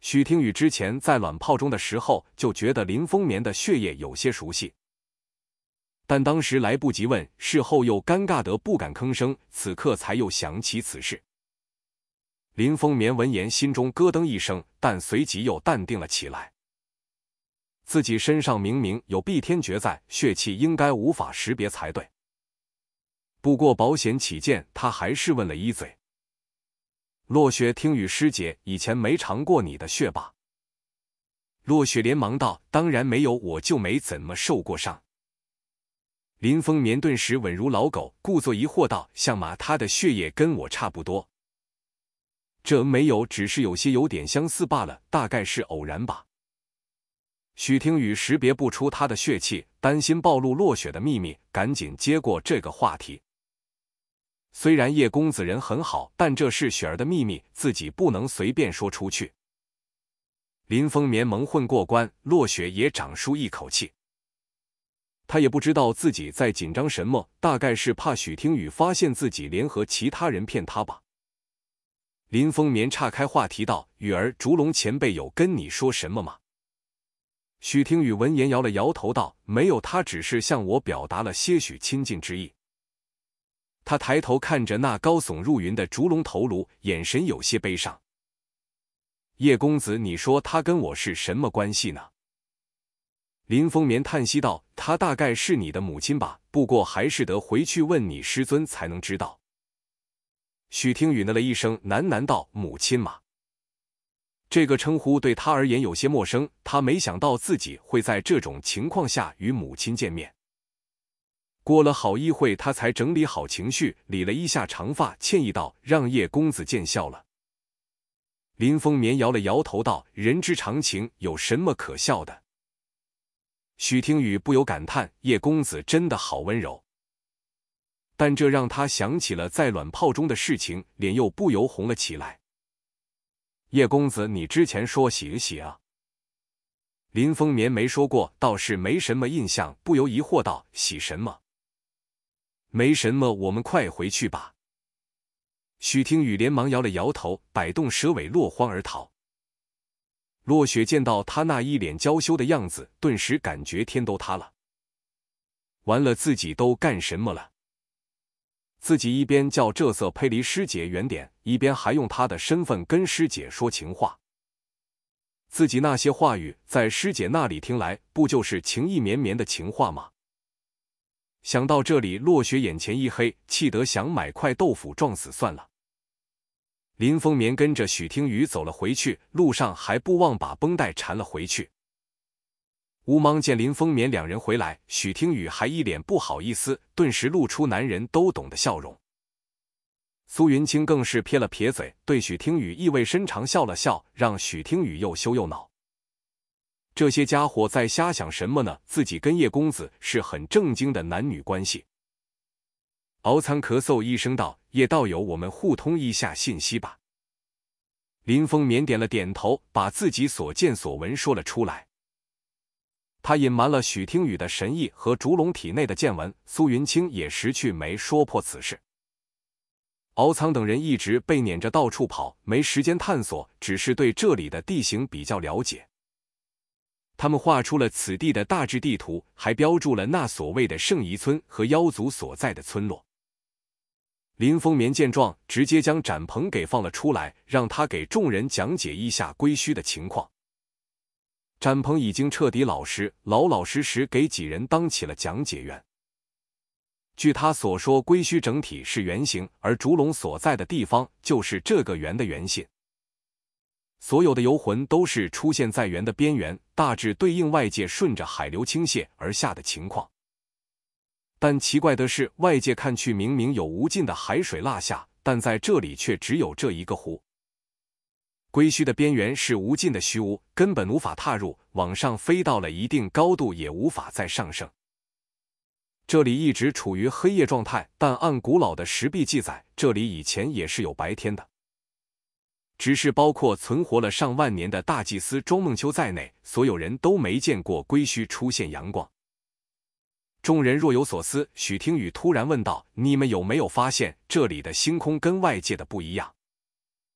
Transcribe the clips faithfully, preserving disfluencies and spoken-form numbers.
许听雨之前在卵泡中的时候就觉得林风眠的血液有些熟悉，但当时来不及问，事后又尴尬得不敢吭声，此刻才又想起此事。林风眠闻言心中咯噔一声，但随即又淡定了起来。自己身上明明有避天诀在，血气应该无法识别才对。不过保险起见，他还是问了一嘴：“落雪听雨师姐以前没尝过你的血吧？”落雪连忙道：“当然没有，我就没怎么受过伤。”林风眠顿时稳如老狗，故作疑惑道：“相马他的血液跟我差不多。”这没有，只是有些有点相似罢了，大概是偶然吧。许听雨识别不出他的血气，担心暴露落雪的秘密，赶紧接过这个话题。虽然叶公子人很好，但这是雪儿的秘密，自己不能随便说出去。林风眠蒙混过关，落雪也长舒一口气。他也不知道自己在紧张什么，大概是怕许听雨发现自己联合其他人骗他吧。林风眠岔开话题道：“雨儿，烛龙前辈有跟你说什么吗？”许听雨闻言摇了摇头道：“没有，他只是向我表达了些许亲近之意。”他抬头看着那高耸入云的烛龙头颅，眼神有些悲伤。“叶公子，你说他跟我是什么关系呢？”林风眠叹息道：“他大概是你的母亲吧，不过还是得回去问你师尊才能知道。”许听雨呢了一声，喃喃道：“母亲嘛。”这个称呼对他而言有些陌生，他没想到自己会在这种情况下与母亲见面。过了好一会，他才整理好情绪，理了一下长发，歉意道：“让叶公子见笑了。”林风眠摇了摇头道：“人之常情，有什么可笑的？”许听雨不由感叹：“叶公子真的好温柔。”但这让他想起了在卵泡中的事情，脸又不由红了起来。“叶公子，你之前说洗洗啊？”林风眠没说过，倒是没什么印象，不由疑惑道：“洗什么？”“没什么，我们快回去吧。”许听雨连忙摇了摇头，摆动蛇尾落荒而逃。落雪见到他那一脸娇羞的样子，顿时感觉天都塌了。完了，自己都干什么了？自己一边叫这色佩离师姐远点，一边还用她的身份跟师姐说情话。自己那些话语在师姐那里听来，不就是情意绵绵的情话吗？想到这里，落雪眼前一黑，气得想买块豆腐撞死算了。林风眠跟着许听雨走了回去，路上还不忘把绷带缠了回去。吴芒见林风眠两人回来，许听雨还一脸不好意思，顿时露出男人都懂的笑容。苏云清更是撇了撇嘴，对许听雨意味深长笑了笑，让许听雨又羞又恼。这些家伙在瞎想什么呢？自己跟叶公子是很正经的男女关系。敖苍咳嗽一声道：“叶道友，我们互通一下信息吧。”林风眠点了点头，把自己所见所闻说了出来。他隐瞒了许听雨的神意和烛龙体内的见闻，苏云清也识趣没说破此事。敖苍等人一直被撵着到处跑，没时间探索，只是对这里的地形比较了解。他们画出了此地的大致地图，还标注了那所谓的圣遗村和妖族所在的村落。林风眠见状，直接将展鹏给放了出来，让他给众人讲解一下归墟的情况。展鹏已经彻底老实，老老实实给几人当起了讲解员。据他所说，归墟整体是圆形，而烛龙所在的地方就是这个圆的圆心。所有的游魂都是出现在圆的边缘，大致对应外界顺着海流倾泻而下的情况。但奇怪的是，外界看去明明有无尽的海水落下，但在这里却只有这一个湖。归墟的边缘是无尽的虚无，根本无法踏入，往上飞到了一定高度也无法再上升。这里一直处于黑夜状态，但按古老的石壁记载，这里以前也是有白天的。只是包括存活了上万年的大祭司庄梦秋在内，所有人都没见过归墟出现阳光。众人若有所思，许听雨突然问道：“你们有没有发现这里的星空跟外界的不一样？”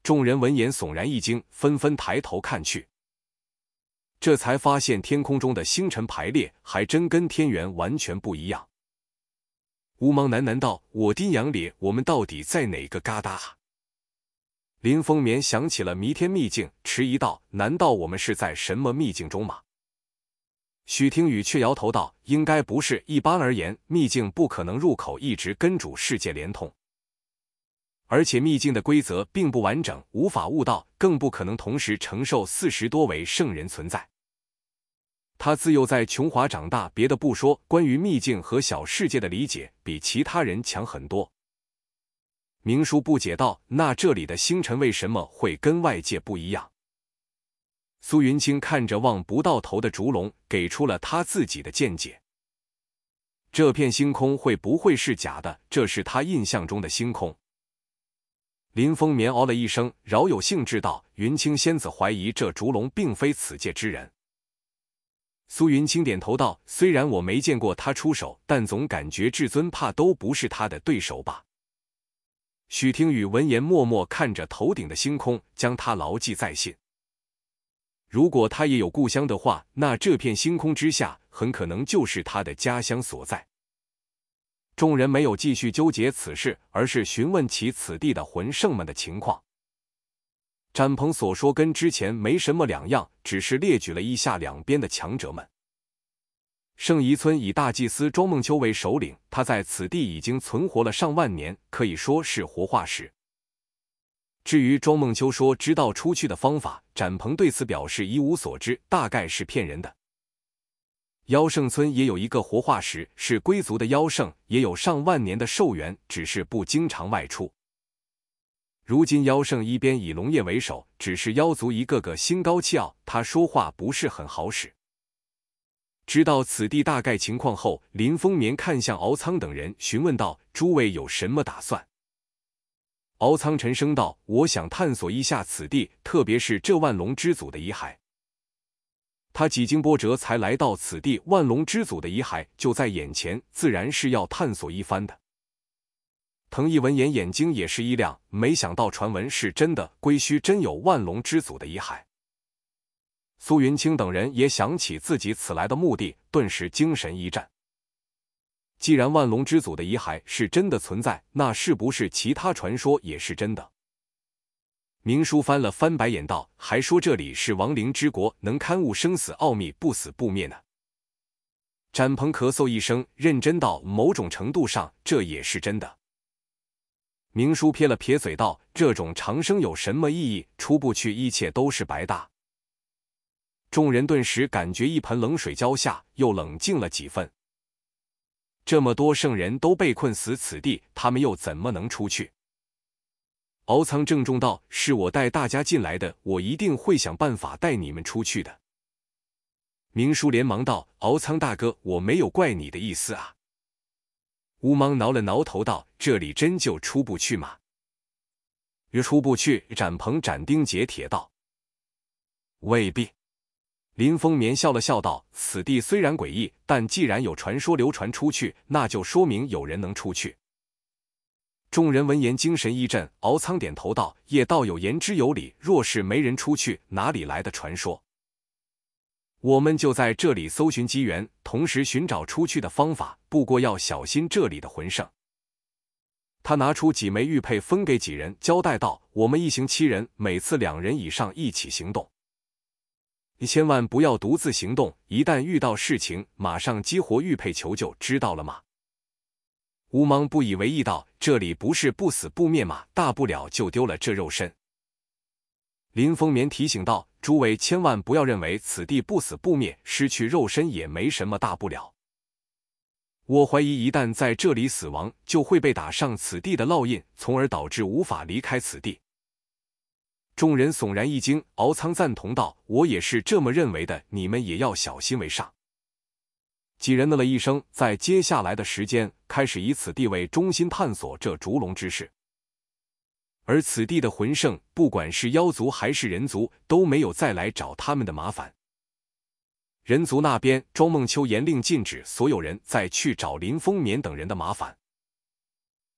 众人闻言悚然一惊，纷纷抬头看去，这才发现天空中的星辰排列还真跟天元完全不一样。乌芒喃喃道：“我丁阳烈，我们到底在哪个疙瘩？”林风眠想起了弥天秘境，迟疑道：“难道我们是在什么秘境中吗？”许听雨却摇头道：“应该不是，一般而言，秘境不可能入口一直跟主世界连通。而且秘境的规则并不完整，无法悟道，更不可能同时承受四十多位圣人存在。他自幼在琼华长大，别的不说，关于秘境和小世界的理解比其他人强很多。”明叔不解道：“那这里的星辰为什么会跟外界不一样？”苏云清看着望不到头的烛龙，给出了他自己的见解。这片星空会不会是假的？这是他印象中的星空。林风眠哦了一声，饶有兴致道：“云清仙子怀疑这烛龙并非此界之人。”苏云清点头道：“虽然我没见过他出手，但总感觉至尊怕都不是他的对手吧。”许听雨闻言默默看着头顶的星空，将他牢记在心。如果他也有故乡的话，那这片星空之下很可能就是他的家乡所在。众人没有继续纠结此事，而是询问起此地的魂圣们的情况。展鹏所说跟之前没什么两样，只是列举了一下两边的强者们。圣夷村以大祭司庄梦秋为首领，他在此地已经存活了上万年，可以说是活化石。至于庄梦秋说知道出去的方法，展鹏对此表示一无所知，大概是骗人的。妖圣村也有一个活化石，是龟族的妖圣，也有上万年的寿元，只是不经常外出。如今妖圣一边以龙业为首，只是妖族一个个心高气傲，他说话不是很好使。知道此地大概情况后，林风眠看向敖仓等人，询问道：“诸位有什么打算？”敖仓沉声道：“我想探索一下此地，特别是这万龙之祖的遗骸。”他几经波折才来到此地，万龙之祖的遗骸就在眼前，自然是要探索一番的。藤义闻言眼睛也是一亮，没想到传闻是真的，龟墟真有万龙之祖的遗骸。苏云清等人也想起自己此来的目的，顿时精神一振。既然万龙之祖的遗骸是真的存在，那是不是其他传说也是真的？明叔翻了翻白眼道：“还说这里是亡灵之国，能勘悟生死奥秘，不死不灭呢。”展鹏咳嗽一声，认真道：“某种程度上，这也是真的。”明叔撇了撇嘴道：“这种长生有什么意义？出不去，一切都是白搭。”众人顿时感觉一盆冷水浇下，又冷静了几分。这么多圣人都被困死此地，他们又怎么能出去？敖仓郑重道：“是我带大家进来的，我一定会想办法带你们出去的。”明叔连忙道：“敖仓大哥，我没有怪你的意思啊。”乌芒挠了挠头道：“这里真就出不去吗？”出不去。展鹏斩钉截铁道：“未必。”林风眠笑了笑道：“此地虽然诡异，但既然有传说流传出去，那就说明有人能出去。”众人闻言精神一振，敖仓点头道：“叶道友言之有理，若是没人出去，哪里来的传说？我们就在这里搜寻机缘，同时寻找出去的方法，不过要小心这里的魂圣。”他拿出几枚玉佩分给几人，交代道：“我们一行七人，每次两人以上一起行动。你千万不要独自行动，一旦遇到事情，马上激活玉佩求救，知道了吗？”乌芒不以为意道：“这里不是不死不灭吗？大不了就丢了这肉身。”林风眠提醒道：“诸位千万不要认为此地不死不灭，失去肉身也没什么大不了。我怀疑一旦在这里死亡，就会被打上此地的烙印，从而导致无法离开此地。”众人悚然一惊，敖仓赞同道：“我也是这么认为的，你们也要小心为上。”几人呢了一声，在接下来的时间开始以此地为中心探索这烛龙之事。而此地的魂圣，不管是妖族还是人族，都没有再来找他们的麻烦。人族那边，庄梦秋严令禁止所有人再去找林风眠等人的麻烦。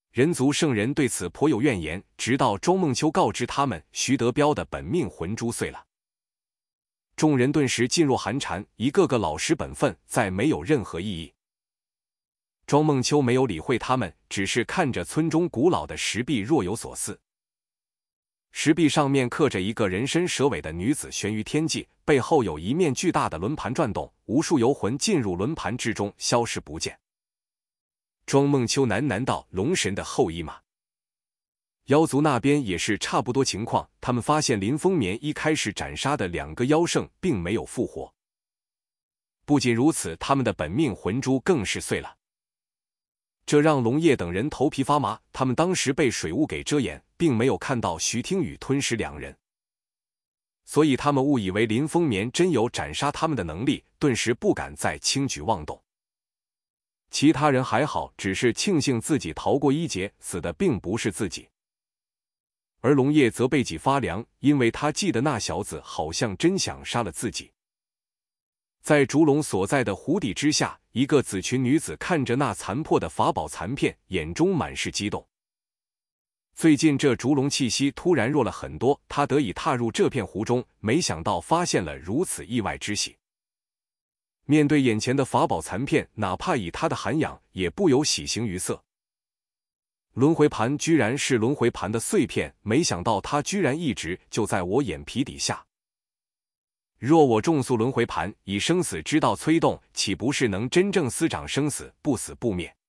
人族圣人对此颇有怨言，直到周梦秋告知他们徐德彪的本命魂珠碎了，众人顿时噤若寒蝉，一个个老实本分，再没有任何异议。庄梦秋没有理会他们，只是看着村中古老的石壁若有所思。石壁上面刻着一个人身蛇尾的女子悬于天际，背后有一面巨大的轮盘转动，无数游魂进入轮盘之中，消失不见。庄梦秋喃喃道：“龙神的后裔吗？”妖族那边也是差不多情况，他们发现林风眠一开始斩杀的两个妖圣并没有复活。不仅如此，他们的本命魂珠更是碎了。这让龙叶等人头皮发麻，他们当时被水雾给遮掩，并没有看到徐听雨吞噬两人，所以他们误以为林风眠真有斩杀他们的能力，顿时不敢再轻举妄动。其他人还好，只是庆幸自己逃过一劫，死的并不是自己。而龙叶则背脊发凉，因为他记得那小子好像真想杀了自己。在烛龙所在的湖底之下，一个紫裙女子看着那残破的法宝残片，眼中满是激动。最近这烛龙气息突然弱了很多，她得以踏入这片湖中，没想到发现了如此意外之喜。面对眼前的法宝残片，哪怕以她的涵养，也不由喜形于色。轮回盘居然是轮回盘的碎片，没想到它居然一直就在我眼皮底下。若我重塑轮回盘，以生死之道催动，岂不是能真正司掌生死，不死不灭？